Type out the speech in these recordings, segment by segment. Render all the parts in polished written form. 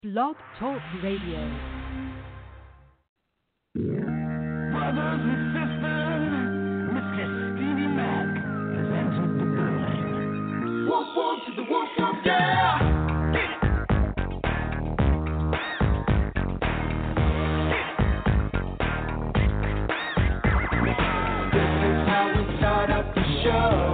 Blog Talk Radio. Brothers and sisters, Mr. Stevie Mac has entered the building. Whoop whoop to the whoop whoop, yeah! This is how we start up the show.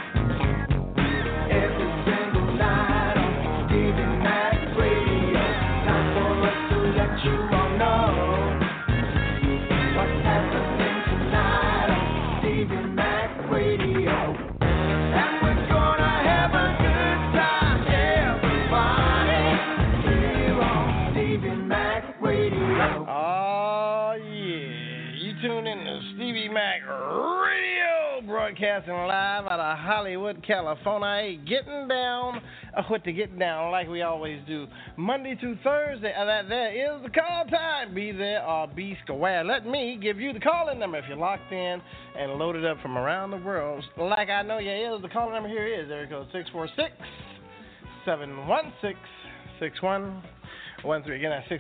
Every single night on Stevie Mac Radio. Time for us to let you all know what's happening tonight on Stevie Mac Radio. And we're gonna have a good time, everybody, here on Stevie Mac Radio. Oh, yeah. You tune in to Stevie Mac Radio, broadcasting live out of Hollywood, California. Getting down with the getting down like we always do. Monday through Thursday, there is the call time. Be there or be square. Let me give you the calling number if you're locked in and loaded up from around the world. Like I know you is, the calling number here is, there it goes, 646-716-6113. Again, that's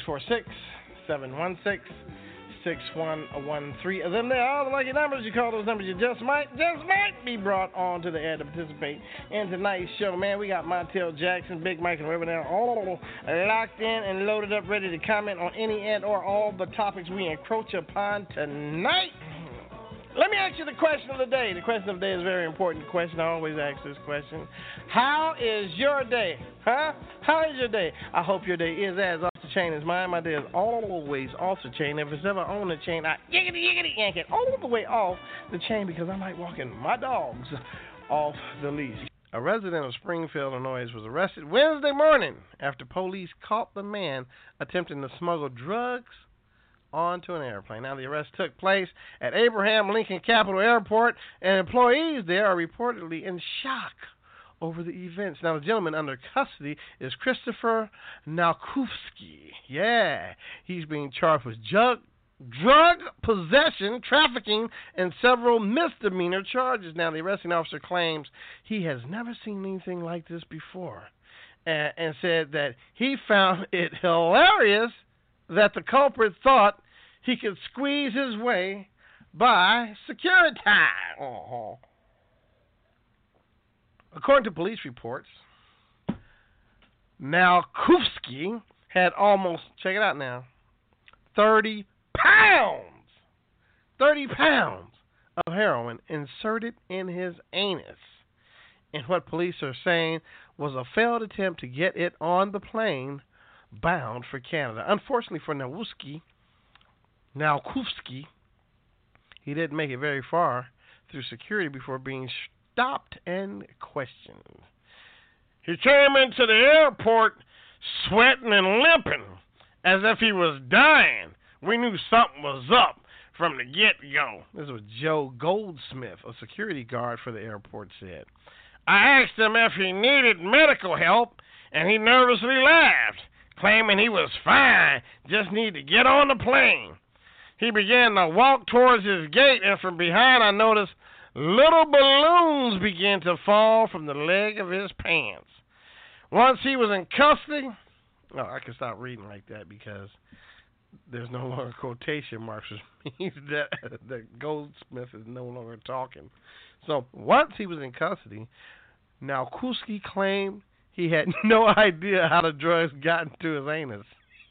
646-716-6113. Them there are all the lucky numbers. You call those numbers, you just might be brought on to the air to participate in tonight's show. Man, we got Montel Jackson, Big Mike, and whoever there all locked in and loaded up, ready to comment on any and or all the topics we encroach upon tonight. Let me ask you the question of the day. The question of the day is a very important question. I always ask this question. How is your day? Huh? How is your day? I hope your day is as off the chain as mine. My day is always off the chain. If it's ever on the chain, I yiggity yank it all the way off the chain because I like walking my dogs off the leash. A resident of Springfield, Illinois, was arrested Wednesday morning after police caught the man attempting to smuggle drugs onto an airplane. Now, the arrest took place at Abraham Lincoln Capital Airport, and employees there are reportedly in shock over the events. Now, the gentleman under custody is Christopher Nalkowski. Yeah, he's being charged with drug possession, trafficking, and several misdemeanor charges. Now, the arresting officer claims he has never seen anything like this before, and said that he found it hilarious that the culprit thought he could squeeze his way by security. According to police reports, Nalkowski had almost, check it out now, 30 pounds of heroin inserted in his anus in what police are saying was a failed attempt to get it on the plane bound for Canada. Unfortunately for Nalkowski, he didn't make it very far through security before being stopped and questioned. He came into the airport sweating and limping as if he was dying. We knew something was up from the get-go. This was Joe Goldsmith, a security guard for the airport, said. I asked him if he needed medical help, and he nervously laughed, claiming he was fine, just need to get on the plane. He began to walk towards his gate, and from behind I noticed little balloons began to fall from the leg of his pants. Once he was in custody, I can stop reading like that because there's no longer quotation marks, which means that Goldsmith is no longer talking. So once he was in custody, Nalkowski claimed he had no idea how the drugs got into his anus.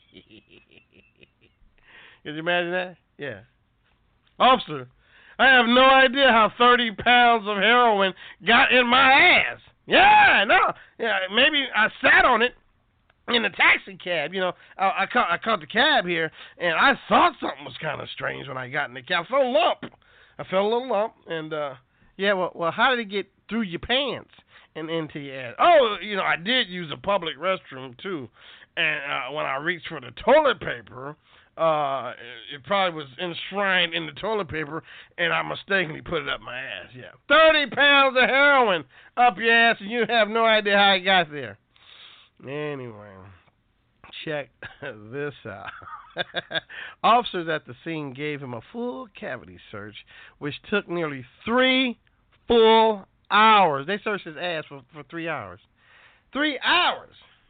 Can you imagine that? Yeah. Officer, I have no idea how 30 pounds of heroin got in my ass. Yeah, no. Yeah, maybe I sat on it in the taxi cab. You know, I caught the cab here, and I thought something was kind of strange when I got in the cab. I felt a lump. I felt a little lump, and, well, how did it get through your pants and into your ass? Oh, I did use a public restroom, too. And when I reached for the toilet paper, it probably was enshrined in the toilet paper, and I mistakenly put it up my ass. Yeah, 30 pounds of heroin up your ass, and you have no idea how it got there. Anyway, check this out. Officers at the scene gave him a full cavity search, which took nearly 3 full hours. They searched his ass for 3 hours. 3 hours.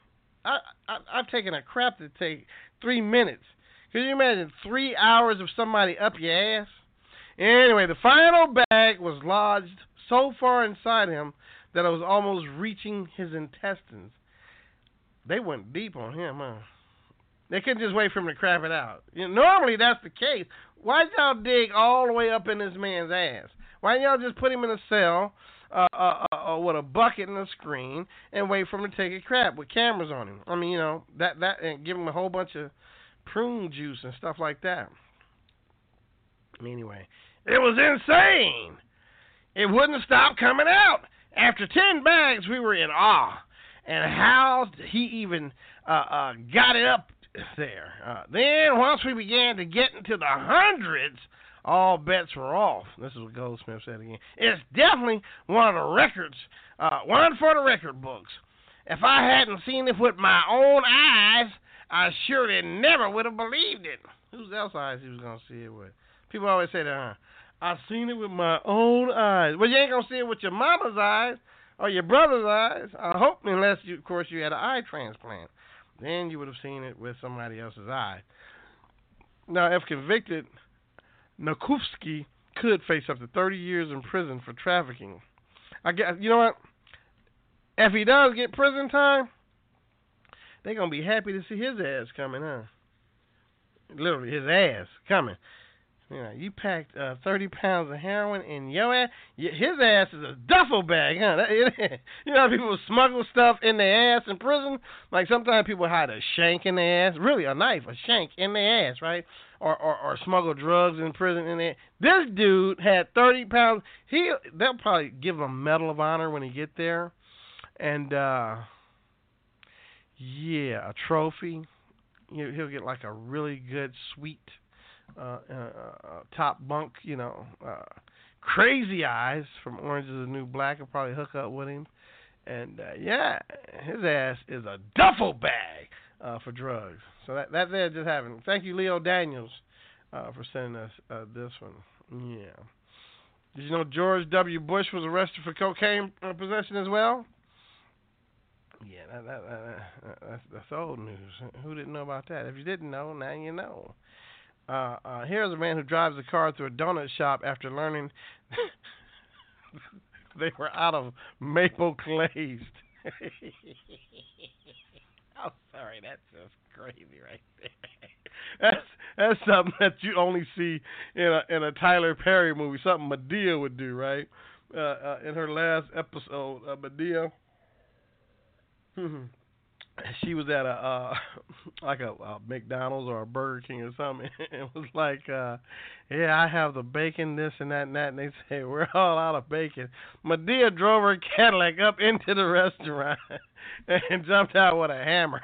I've taken a crap that take 3 minutes. Can you imagine 3 hours of somebody up your ass? Anyway, the final bag was lodged so far inside him that it was almost reaching his intestines. They went deep on him, huh? They couldn't just wait for him to crap it out. Normally that's the case. Why'd y'all dig all the way up in this man's ass? Why didn't y'all just put him in a cell with a bucket and a screen and wait for him to take a crap with cameras on him? I mean, that and give him a whole bunch of prune juice and stuff like that. Anyway, it was insane. It wouldn't stop coming out. After 10 bags, we were in awe. And how he even got it up there. Then, once we began to get into the hundreds, all bets were off. This is what Goldsmith said again. It's definitely one of the records, one for the record books. If I hadn't seen it with my own eyes, I surely never would have believed it. Whose else eyes he was going to see it with? People always say that, I seen it with my own eyes. Well, you ain't going to see it with your mama's eyes or your brother's eyes. I hope, unless, of course, you had an eye transplant. Then you would have seen it with somebody else's eye. Now, if convicted, Nokufsky could face up to 30 years in prison for trafficking. I guess, you know what? If he does get prison time, they're going to be happy to see his ass coming, huh? Literally, his ass coming. You packed 30 pounds of heroin in your ass. His ass is a duffel bag, huh? You know how people smuggle stuff in their ass in prison? Like sometimes people hide a shank in their ass. Really, a knife, a shank in their ass, right? Or smuggle drugs in prison in there. This dude had 30 pounds. They'll probably give him a Medal of Honor when he get there. And, yeah, a trophy. He'll get like a really good, sweet top bunk, Crazy Eyes from Orange is the New Black will probably hook up with him. And, yeah, his ass is a duffel bag for drugs. So that there just happened. Thank you, Leo Daniels, for sending us this one. Yeah. Did you know George W. Bush was arrested for cocaine possession as well? Yeah, that's old news. Who didn't know about that? If you didn't know, now you know. Here's a man who drives a car through a donut shop after learning they were out of maple glazed. I'm sorry, that's just crazy right there. That's something that you only see in a Tyler Perry movie, something Madea would do, right? In her last episode, Madea. She was at a McDonald's or a Burger King or something. It was like, yeah, I have the bacon, this and that and that. And they say, we're all out of bacon. Madea drove her Cadillac up into the restaurant and jumped out with a hammer.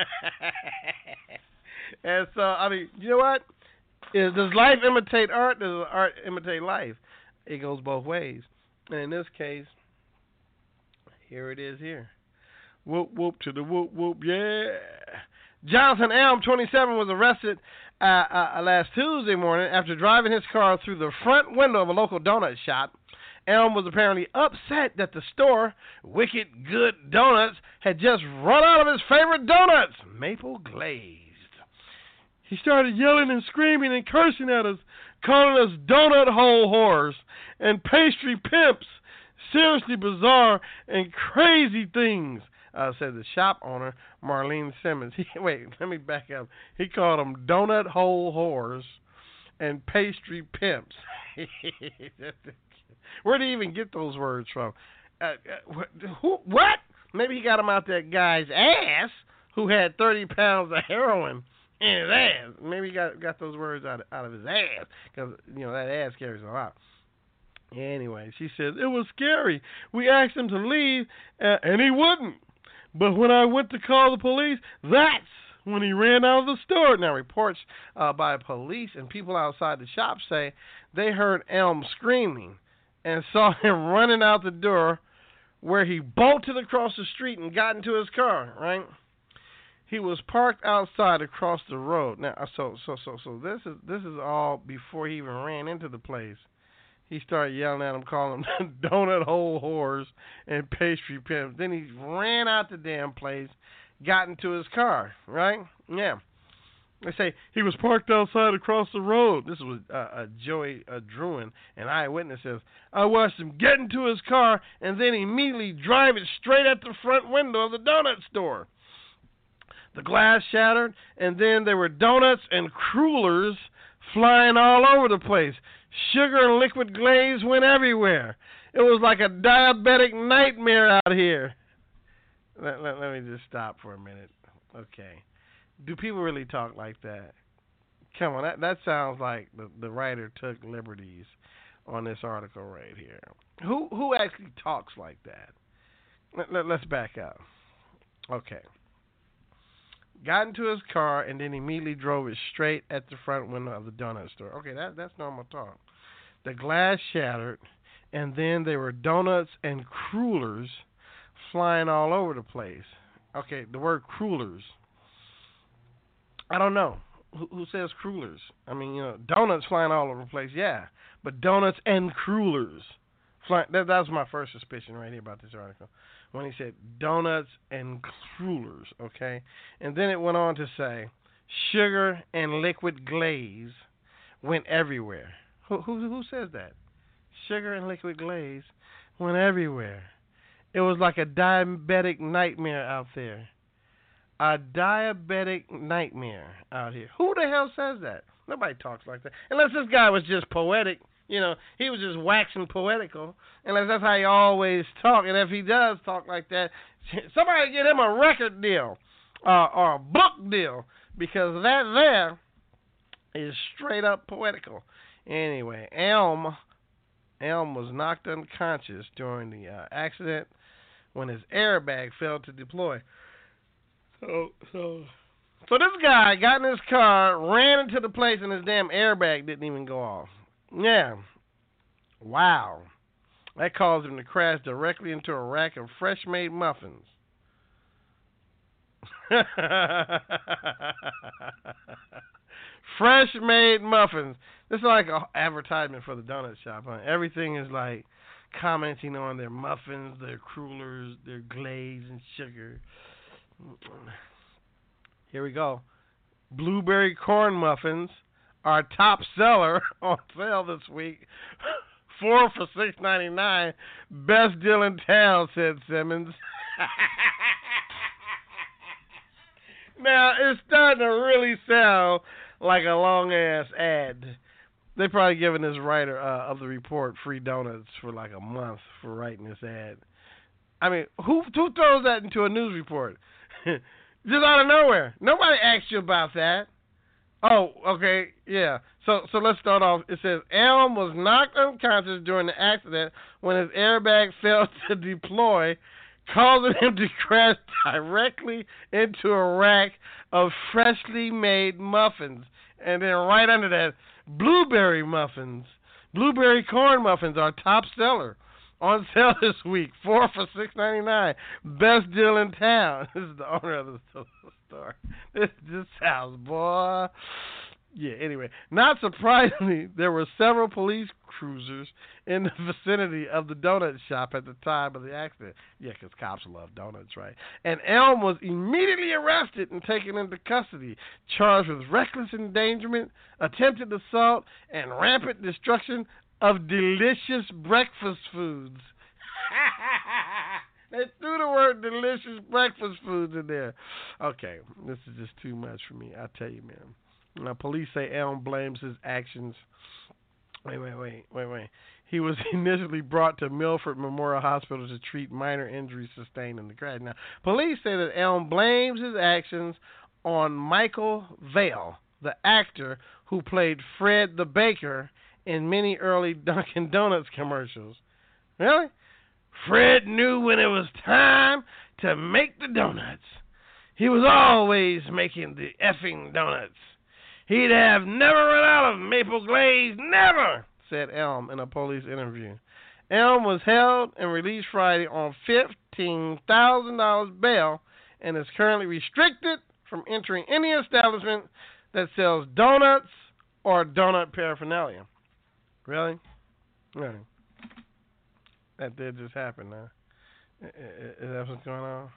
And so, I mean, you know what? Does life imitate art? Does art imitate life? It goes both ways. And in this case, here it is here. Whoop, whoop to the whoop, whoop, yeah. Jonathan Elm, 27, was arrested last Tuesday morning after driving his car through the front window of a local donut shop. Elm was apparently upset that the store, Wicked Good Donuts, had just run out of his favorite donuts, maple glazed. He started yelling and screaming and cursing at us, calling us donut hole whores and pastry pimps. Seriously bizarre and crazy things. Said the shop owner, Marlene Simmons. Wait, let me back up. He called them donut hole whores and pastry pimps. Where did he even get those words from? What? Maybe he got them out that guy's ass who had 30 pounds of heroin in his ass. Maybe he got those words out of his ass because, that ass carries a lot. Anyway, she says, it was scary. We asked him to leave, and he wouldn't. But when I went to call the police, that's when he ran out of the store. Now, reports by police and people outside the shop say they heard Elm screaming and saw him running out the door where he bolted across the street and got into his car, right? He was parked outside across the road. Now, so this is all before he even ran into the place. He started yelling at him, calling them donut hole whores and pastry pimps. Then he ran out the damn place, got into his car, right? Yeah. They say he was parked outside across the road. This was Joey Druin, an eyewitness says, I watched him get into his car and then immediately drive it straight at the front window of the donut store. The glass shattered, and then there were donuts and crullers flying all over the place. Sugar and liquid glaze went everywhere. It was like a diabetic nightmare out here. Let me just stop for a minute. Okay. Do people really talk like that? Come on, that sounds like the writer took liberties on this article right here. Who actually talks like that? Let's back up. Okay. Got into his car and then immediately drove it straight at the front window of the donut store. Okay, that's normal talk. The glass shattered, and then there were donuts and crullers flying all over the place. Okay, the word crullers. I don't know. Who says crullers? I mean, donuts flying all over the place, yeah. But donuts and crullers. That was my first suspicion right here about this article. When he said donuts and crullers, okay? And then it went on to say sugar and liquid glaze went everywhere. Who says that? Sugar and liquid glaze went everywhere. It was like a diabetic nightmare out there. A diabetic nightmare out here. Who the hell says that? Nobody talks like that. Unless this guy was just poetic. He was just waxing poetical. Unless that's how he always talk. And if he does talk like that, somebody get him a record deal or a book deal. Because that there is straight up poetical. Anyway, Elm was knocked unconscious during the accident when his airbag failed to deploy. So this guy got in his car, ran into the place, and his damn airbag didn't even go off. Yeah. Wow. That caused him to crash directly into a rack of fresh-made muffins. Fresh-made muffins. This is like an advertisement for the donut shop. Huh? Everything is like commenting on their muffins, their crullers, their glaze and sugar. Here we go. Blueberry corn muffins are top seller on sale this week. 4 for $6.99. Best deal in town, said Simmons. Now, it's starting to really sound like a long-ass ad. They probably giving this writer of the report free donuts for like a month for writing this ad. I mean, who throws that into a news report? Just out of nowhere. Nobody asked you about that. Oh, okay, yeah. So let's start off. It says, Elm was knocked unconscious during the accident when his airbag failed to deploy, causing him to crash directly into a rack of freshly made muffins. And then right under that, blueberry muffins. Blueberry corn muffins are top seller. On sale this week, 4 for $6.99. Best deal in town. This is the owner of the store. This just sounds, boy. Yeah, anyway. Not surprisingly, there were several police cruisers in the vicinity of the donut shop at the time of the accident. Yeah, because cops love donuts, right? And Elm was immediately arrested and taken into custody, charged with reckless endangerment, attempted assault, and rampant destruction of delicious breakfast foods. They threw the word delicious breakfast foods in there. Okay, this is just too much for me, I tell you, man. Now, police say Elm blames his actions. Wait. He was initially brought to Milford Memorial Hospital to treat minor injuries sustained in the crash. Now, police say that Elm blames his actions on Michael Vale, the actor who played Fred the Baker in many early Dunkin' Donuts commercials. Really? Fred knew when it was time to make the donuts. He was always making the effing donuts. He'd have never run out of maple glaze, never, said Elm in a police interview. Elm was held and released Friday on $15,000 bail and is currently restricted from entering any establishment that sells donuts or donut paraphernalia. Really? Really? That did just happen now. Is that what's going on?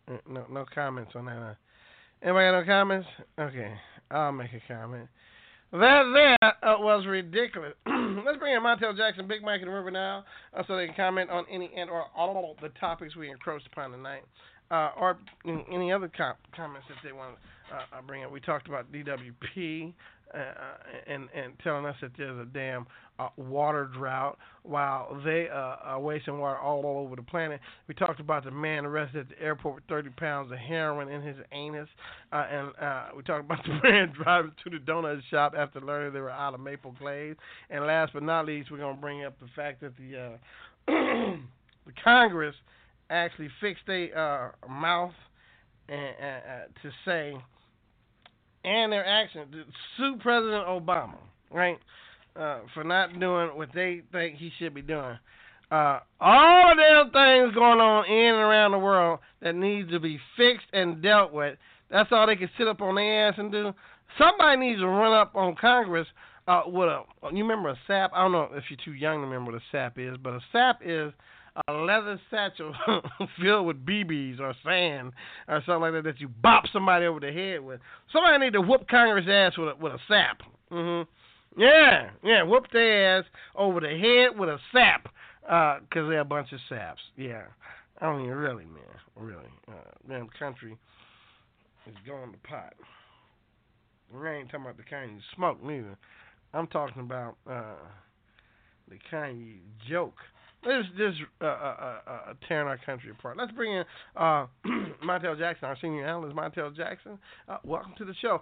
No comments on that. Anybody got no comments? Okay, I'll make a comment. That was ridiculous. Let's bring in Montel Jackson, Big Mike, and River now, so they can comment on any and or all the topics we encroached upon tonight, or any other comments that they want to bring up. We talked about DWP and telling us that there's a damn water drought while they are wasting water all over the planet. We talked about the man arrested at the airport with 30 pounds of heroin in his anus, and we talked about the man driving to the donut shop after learning they were out of maple glaze. And last but not least, we're going to bring up the fact that the the Congress actually fixed their mouth to say, and their action to sue President Obama, right, for not doing what they think he should be doing. All the damn things going on in and around the world that needs to be fixed and dealt with. That's all they can sit up on their ass and do. Somebody needs to run up on Congress with you remember a sap? I don't know if you're too young to remember what a sap is, but a sap is a leather satchel filled with BBs or sand or something like that you bop somebody over the head with. Somebody need to whoop Congress ass with a sap. Yeah, whoop their ass over the head with a sap, because they're a bunch of saps. Yeah, I mean, really, man, really. Damn country is going to pot. We ain't talking about the kind you smoke neither. I'm talking about the kind you joke. This tearing our country apart. Let's bring in Montel Jackson, our senior analyst. Montel Jackson, welcome to the show.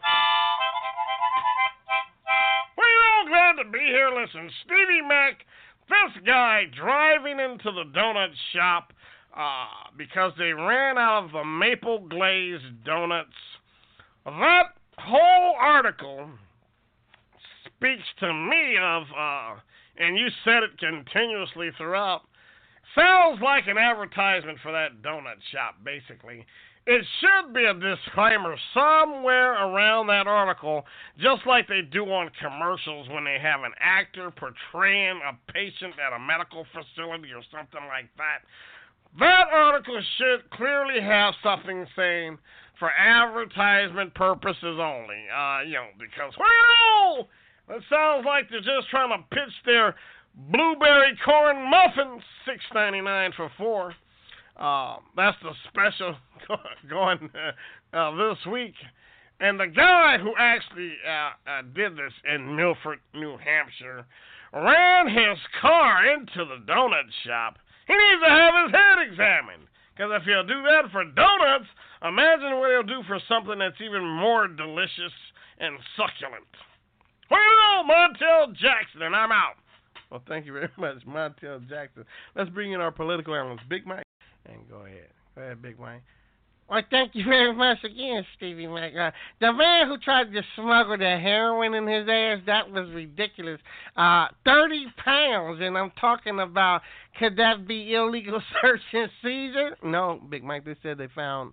We're all glad to be here. Listen, Stevie Mac, this guy driving into the donut shop because they ran out of the maple glazed donuts. That whole article speaks to me of and you said it continuously throughout, sounds like an advertisement for that donut shop, basically. It should be a disclaimer somewhere around that article, just like they do on commercials when they have an actor portraying a patient at a medical facility or something like that. That article should clearly have something saying for advertisement purposes only, because, well, it sounds like they're just trying to pitch their blueberry corn muffins, $6.99 for 4. That's the special going this week. And the guy who actually did this in Milford, New Hampshire, ran his car into the donut shop. He needs to have his head examined. Because if he'll do that for donuts, imagine what he'll do for something that's even more delicious and succulent. Well, Montel Jackson, and I'm out. Well, thank you very much, Montel Jackson. Let's bring in our political analyst, Big Mike. And go ahead. Go ahead, Big Mike. Well, thank you very much again, Stevie Mac. The man who tried to smuggle the heroin in his ass, that was ridiculous. 30 pounds, and I'm talking about, could that be illegal search and seizure? No, Big Mike, they said they found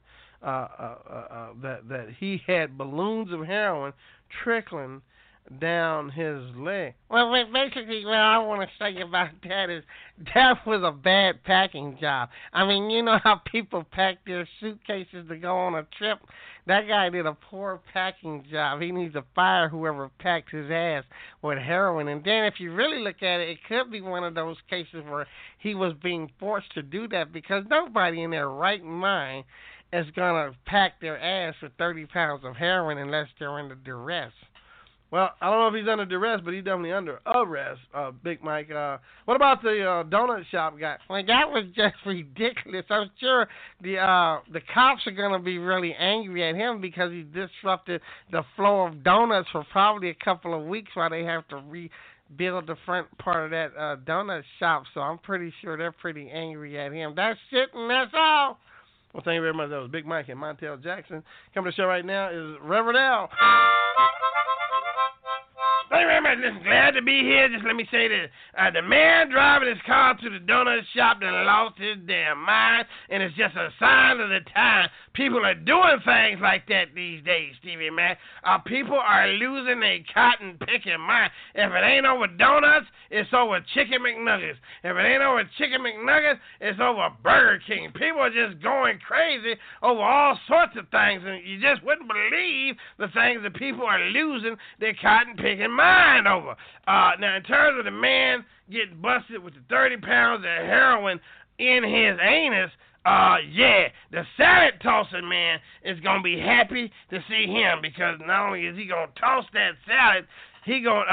that he had balloons of heroin trickling down his leg. Well, basically, what I want to say about that is that was a bad packing job. I mean, you know how people pack their suitcases to go on a trip? That guy did a poor packing job. He needs to fire whoever packed his ass with heroin. And then if you really look at it, it could be one of those cases where he was being forced to do that, because nobody in their right mind is going to pack their ass with 30 pounds of heroin unless they're under duress. Well, I don't know if he's under duress, but he's definitely under arrest, Big Mike. What about the donut shop guy? Well, that was just ridiculous. I'm sure the cops are going to be really angry at him because he disrupted the flow of donuts for probably a couple of weeks while they have to rebuild the front part of that donut shop. So I'm pretty sure they're pretty angry at him. That's it, and that's all. Well, thank you very much. That was Big Mike and Montel Jackson. Coming to the show right now is Reverend Al. Thank you very much. Listen, glad to be here. Just let me say this. The man driving his car to the donut shop done lost his damn mind, and it's just a sign of the time. People are doing things like that these days, Stevie Mac. People are losing their cotton-picking mind. If it ain't over donuts, it's over Chicken McNuggets. If it ain't over Chicken McNuggets, it's over Burger King. People are just going crazy over all sorts of things, and you just wouldn't believe the things that people are losing their cotton-picking mind over. Now, in terms of the man getting busted with the 30 pounds of heroin in his anus, yeah, the salad tossing man is going to be happy to see him, because not only is he going to toss that salad, he going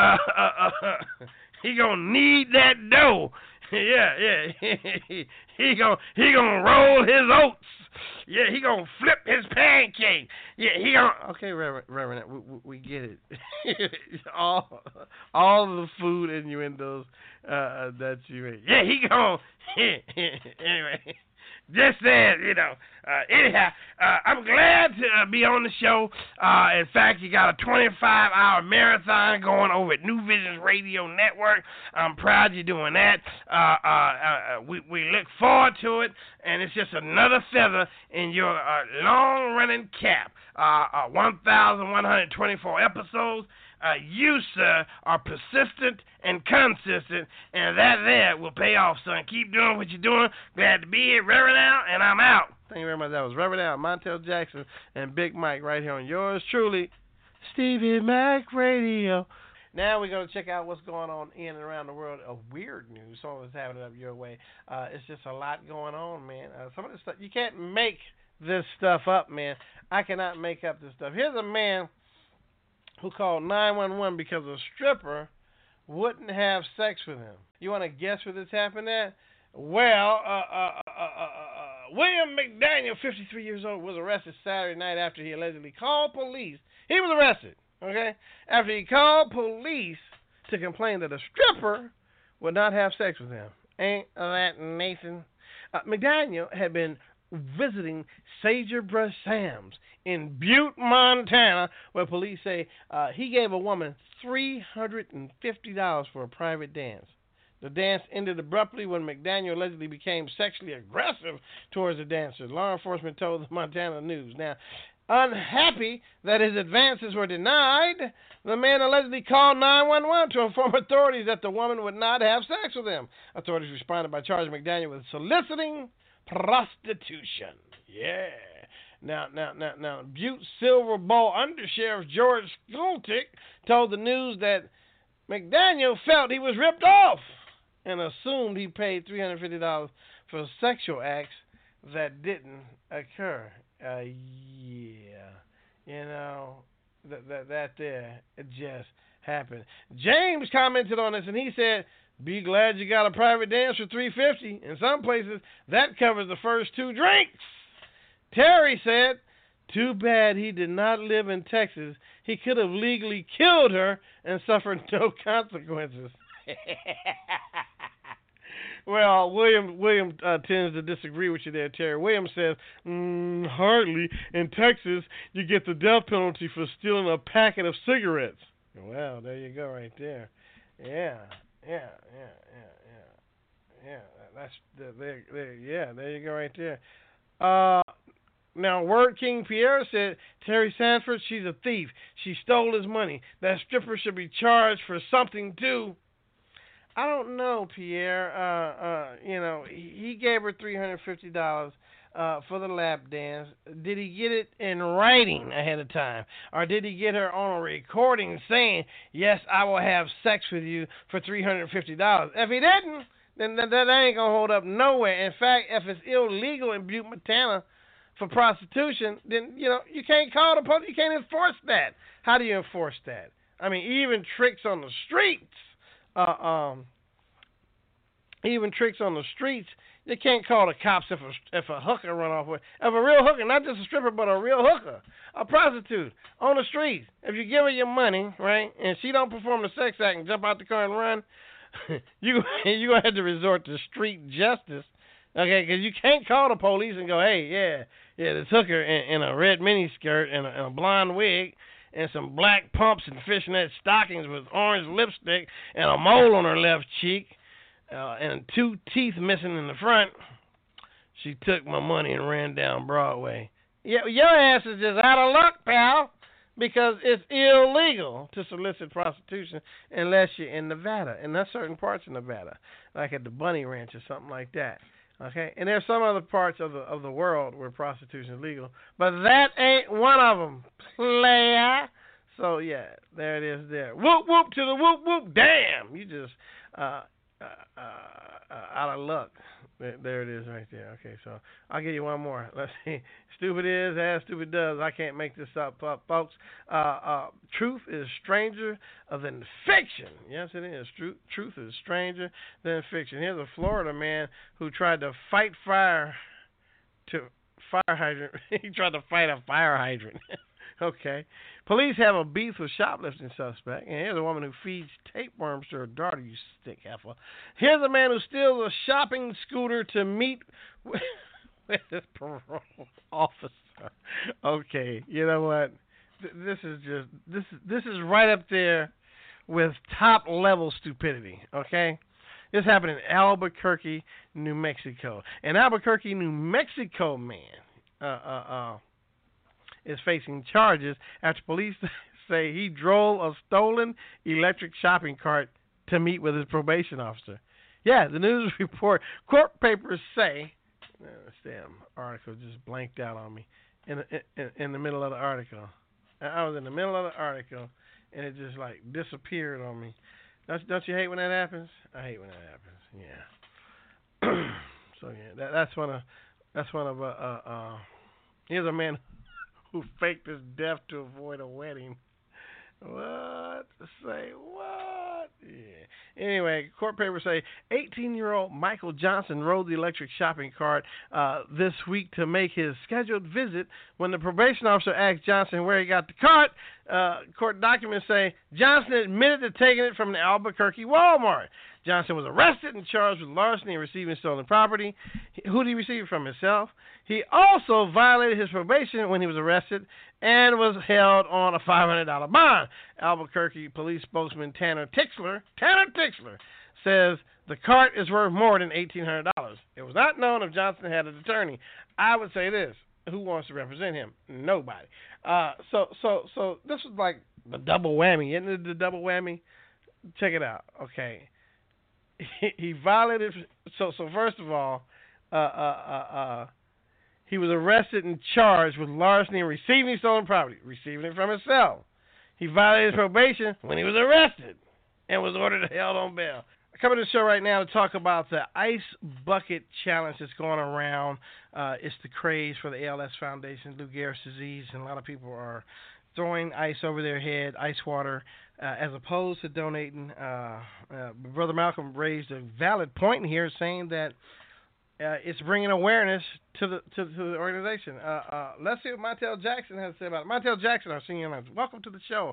to need that dough. Yeah. he gonna roll his oats. Yeah, he gonna flip his pancake. Yeah, he gonna. Okay, Reverend, we get it. all of the food innuendos that you ate. Yeah, he gonna. Anyway. Just said, anyhow, I'm glad to be on the show. In fact, you got a 25-hour marathon going over at New Visions Radio Network. I'm proud you're doing that. We look forward to it, and it's just another feather in your long-running cap. 1,124 episodes. You, sir, are persistent and consistent, and that there will pay off, son. Keep doing what you're doing. Glad to be here, Reverend Al, and I'm out. Thank you very much. That was Reverend Al, Montel Jackson, and Big Mike right here on yours truly, Stevie Mac Radio. Now we're going to check out what's going on in and around the world of weird news. Some of us having it up your way. It's just a lot going on, man. Some of this stuff, you can't make this stuff up, man. I cannot make up this stuff. Here's a man who called 911 because a stripper wouldn't have sex with him. You want to guess where this happened at? Well, William McDaniel, 53 years old, was arrested Saturday night after he allegedly called police. He was arrested, okay, after he called police to complain that a stripper would not have sex with him. Ain't that Nathan? McDaniel had been visiting Sagebrush Sam's in Butte, Montana, where police say he gave a woman $350 for a private dance. The dance ended abruptly when McDaniel allegedly became sexually aggressive towards the dancer. Law enforcement told the Montana News. Now, unhappy that his advances were denied, the man allegedly called 911 to inform authorities that the woman would not have sex with him. Authorities responded by charging McDaniel with soliciting prostitution. Yeah. Now, Butte Silver Bowl Undersheriff George Skoltik told the News that McDaniel felt he was ripped off and assumed he paid $350 for sexual acts that didn't occur. That there, it just happened. James commented on this, and he said, "Be glad you got a private dance for $350. In some places, that covers the first 2 drinks." Terry said, "Too bad he did not live in Texas. He could have legally killed her and suffered no consequences." Well, William tends to disagree with you there, Terry. William says, hardly. In Texas, you get the death penalty for stealing a packet of cigarettes. Well, there you go right there. Yeah. That's there. Yeah, there you go right there. Now, Word King Pierre said, Terry Sanford, she's a thief. She stole his money. That stripper should be charged for something, too. I don't know, Pierre. He gave her $350 for the lap dance. Did he get it in writing ahead of time? Or did he get her on a recording saying, yes, I will have sex with you for $350? If he didn't, then that ain't going to hold up nowhere. In fact, if it's illegal in Butte, Montana, for prostitution, then, you can't call the police. You can't enforce that. How do you enforce that? I mean, even tricks on the streets, you can't call the cops if a hooker run off with. If a real hooker, not just a stripper, but a real hooker, a prostitute on the streets. If you give her your money, right, and she don't perform the sex act and jump out the car and run, you gonna have to resort to street justice. Okay, because you can't call the police and go, hey, yeah, this hooker in a red miniskirt and a blonde wig, and some black pumps and fishnet stockings with orange lipstick and a mole on her left cheek and 2 teeth missing in the front. She took my money and ran down Broadway. Yeah, your ass is just out of luck, pal, because it's illegal to solicit prostitution unless you're in Nevada, and there's certain parts of Nevada, like at the Bunny Ranch or something like that. Okay, and there's some other parts of the world where prostitution is legal, but that ain't one of them, player. So yeah, there it is. There, whoop whoop to the whoop whoop. Damn, you just out of luck. There it is right there. Okay, so I'll give you one more. Let's see. Stupid is as stupid does. I can't make this up, folks. Truth is stranger than fiction. Yes, it is. Truth is stranger than fiction. Here's a Florida man who tried to fight fire to fire hydrant. He tried to fight a fire hydrant. Okay. Police have a beef with shoplifting suspect. And here's a woman who feeds tapeworms to her daughter, you stick heifer. Here's a man who steals a shopping scooter to meet with his parole officer. Okay, you know what? This is right up there with top level stupidity, okay? This happened in Albuquerque, New Mexico. An Albuquerque, New Mexico man is facing charges after police say he drove a stolen electric shopping cart to meet with his probation officer. Yeah, the news report. Court papers say, this damn article just blanked out on me in the middle of the article. I was in the middle of the article, and it just like disappeared on me. Don't you hate when that happens? I hate when that happens. Yeah. So yeah, that's one of here's a man who faked his death to avoid a wedding. What? Say what? Yeah. Anyway, court papers say 18-year-old Michael Johnson rode the electric shopping cart this week to make his scheduled visit. When the probation officer asked Johnson where he got the cart, court documents say Johnson admitted to taking it from the Albuquerque Walmart. Johnson was arrested and charged with larceny and receiving stolen property. Who did he receive it from? Himself. He also violated his probation when he was arrested and was held on a $500 bond. Albuquerque police spokesman Tanner Tixler says the cart is worth more than $1,800. It was not known if Johnson had an attorney. I would say this: who wants to represent him? Nobody. So this was like the double whammy. Isn't it the double whammy? Check it out. Okay. He violated. So first of all, he was arrested and charged with larceny and receiving stolen property, receiving it from himself. He violated his probation when he was arrested and was ordered held on bail. Coming to the show right now to talk about the ice bucket challenge that's going around. It's the craze for the ALS Foundation, Lou Gehrig's disease, and a lot of people are throwing ice over their head, ice water, as opposed to donating. Brother Malcolm raised a valid point here, saying that it's bringing awareness to the organization. Let's see what Montel Jackson has to say about it. Montel Jackson, our senior analyst. Welcome to the show.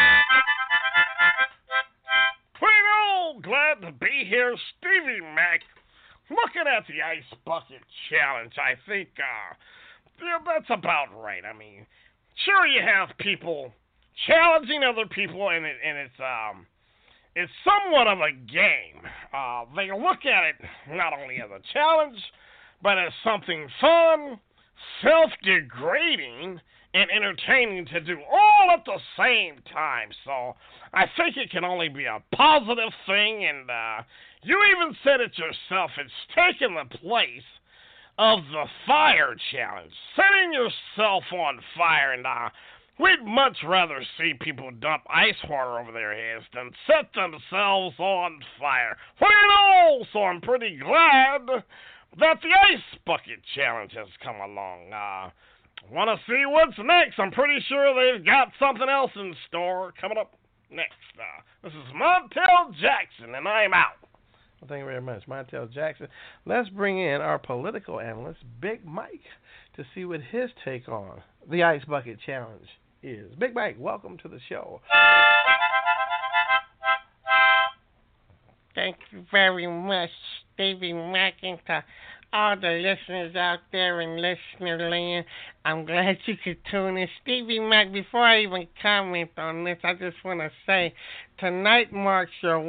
Glad to be here, Stevie Mac. Looking at the ice bucket challenge, I think that's about right. I mean, sure, you have people challenging other people, and it's somewhat of a game. They look at it not only as a challenge, but as something fun, self-degrading, and entertaining to do all at the same time. So I think it can only be a positive thing, and you even said it yourself. It's taken the place of the fire challenge, setting yourself on fire, and we'd much rather see people dump ice water over their heads than set themselves on fire. What do you know? So I'm pretty glad that the ice bucket challenge has come along. Want to see what's next? I'm pretty sure they've got something else in store coming up next. This is Montel Jackson, and I'm out. Well, thank you very much, Montel Jackson. Let's bring in our political analyst, Big Mike, to see what his take on the Ice Bucket Challenge is. Big Mike, welcome to the show. Thank you very much, Stevie McIntyre. all the listeners out there in listener land. I'm glad you could tune in. Stevie Mac, before I even comment on this, I just want to say tonight marks your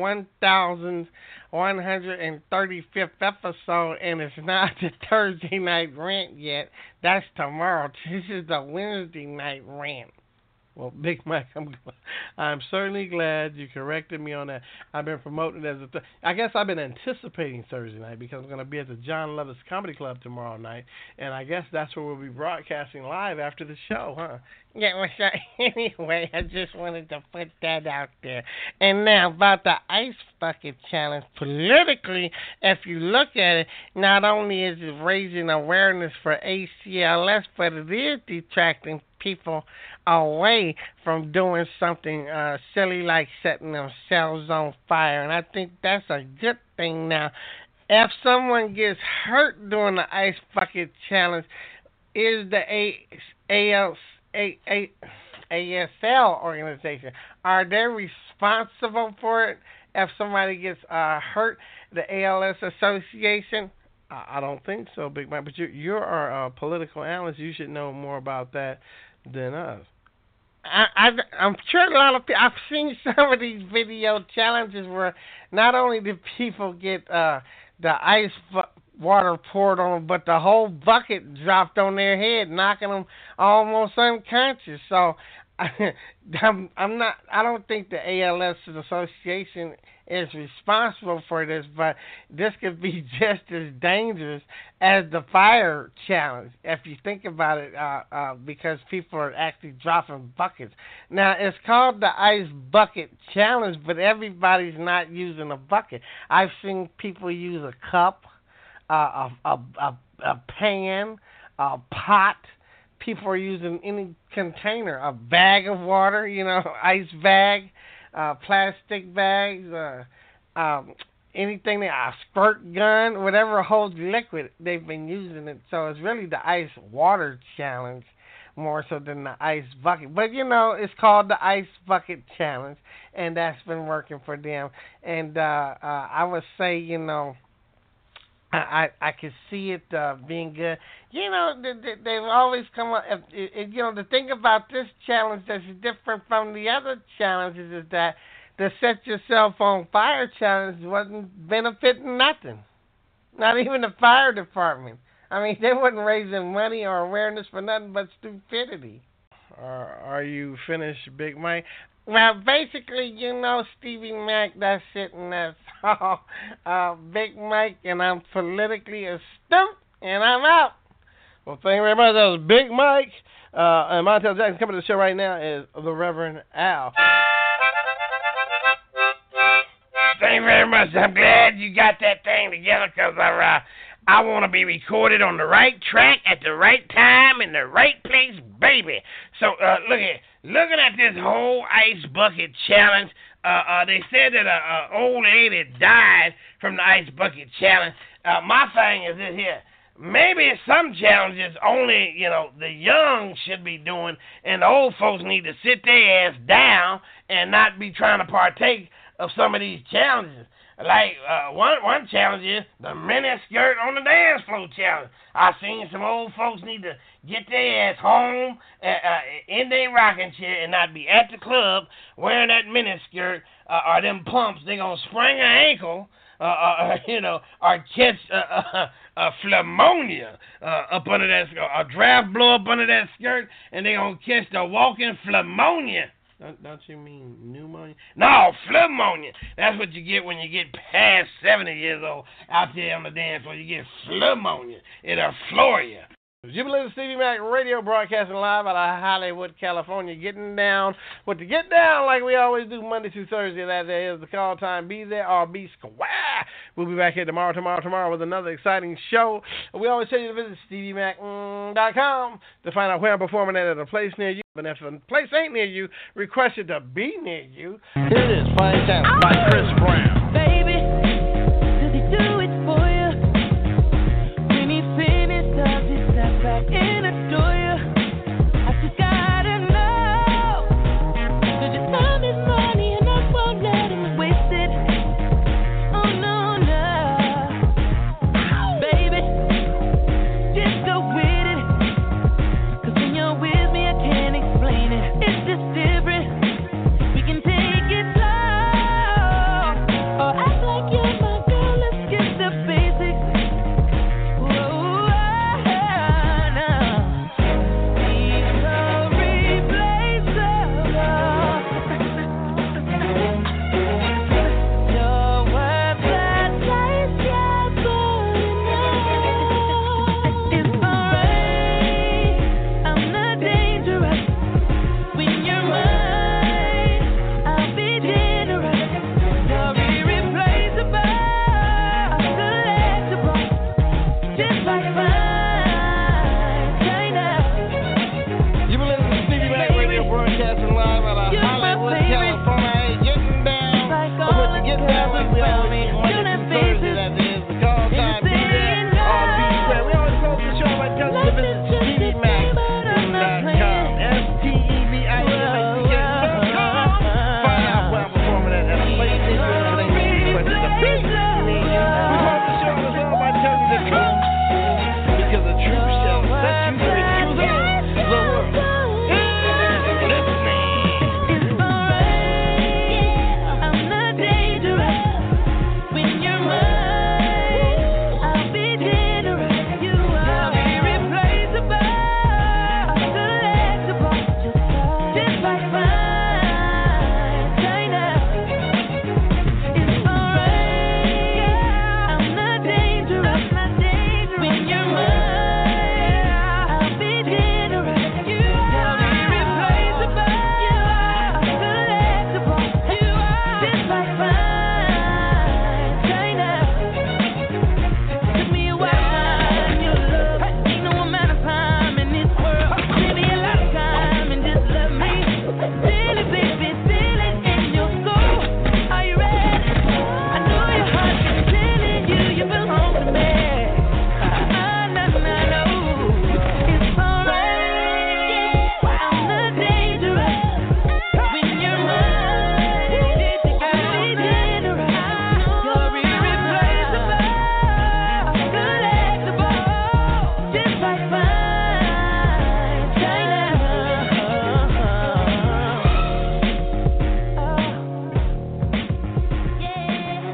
1,135th episode, and it's not the Thursday night rant yet. That's tomorrow. This is the Wednesday night rant. Well, Big Mike, I'm certainly glad you corrected me on that. I've been promoting it as I guess I've been anticipating Thursday night because I'm going to be at the John Levis Comedy Club tomorrow night, and I guess that's where we'll be broadcasting live after the show, huh? Yeah, well, so anyway, I just wanted to put that out there. And now about the Ice Bucket Challenge. Politically, if you look at it, not only is it raising awareness for ACLS, but it is detracting people away from doing something silly like setting themselves on fire. And I think that's a good thing now. If someone gets hurt during the Ice Bucket Challenge, is the ASL organization, are they responsible for it if somebody gets hurt? The ALS Association? I don't think so, Big Mike, but you're a political analyst. You should know more about that than us. I'm sure a lot of people, I've seen some of these video challenges where not only do people get the ice water poured on them, but the whole bucket dropped on their head, knocking them almost unconscious. So I don't think the ALS Association is responsible for this, but this could be just as dangerous as the fire challenge, if you think about it, because people are actually dropping buckets. Now, it's called the Ice Bucket Challenge, but everybody's not using a bucket. I've seen people use a cup, a pan, a pot. People are using any container, a bag of water, ice bag, plastic bags, anything, a squirt gun, whatever holds liquid, they've been using it. So it's really the ice water challenge more so than the ice bucket. But, it's called the Ice Bucket Challenge, and that's been working for them. And I would say, I can see it being good. They've always come up. The thing about this challenge that's different from the other challenges is that the Set Yourself on Fire challenge wasn't benefiting nothing. Not even the fire department. I mean, they wasn't raising money or awareness for nothing but stupidity. Are you finished, Big Mike? Well, basically, Stevie Mac, that's it, and that's all. Big Mike, and I'm politically astute, and I'm out. Well, thank you very much. That was Big Mike. And Montel Jackson coming to the show right now is the Reverend Al. Thank you very much. I'm glad you got that thing together because I want to be recorded on the right track at the right time in the right place, baby. So, looking at this whole Ice Bucket Challenge, they said that an old lady died from the Ice Bucket Challenge. My thing is this here. Maybe some challenges only, the young should be doing, and the old folks need to sit their ass down and not be trying to partake of some of these challenges. Like, one challenge is the mini skirt on the dance floor challenge. I seen some old folks need to get their ass home in their rocking chair and not be at the club wearing that mini skirt or them pumps. They gonna sprain an ankle, or catch a phlegmonia up under that skirt, a draft blow up under that skirt, and they gonna catch the walking phlegmonia. Don't you mean pneumonia? No, phlegmonia. That's what you get when you get past 70 years old out there on the dance floor. You get phlegmonia. It'll floor you. Jubilee Stevie Mac Radio broadcasting live out of Hollywood, California. Getting down with the Get Down like we always do Monday through Thursday. That is the call time. Be there or be square. We'll be back here tomorrow with another exciting show. We always tell you to visit StevieMac.com to find out where I'm performing at a place near you. And if a place ain't near you, request it to be near you. Here it is, Fine Town by Chris Brown. Baby.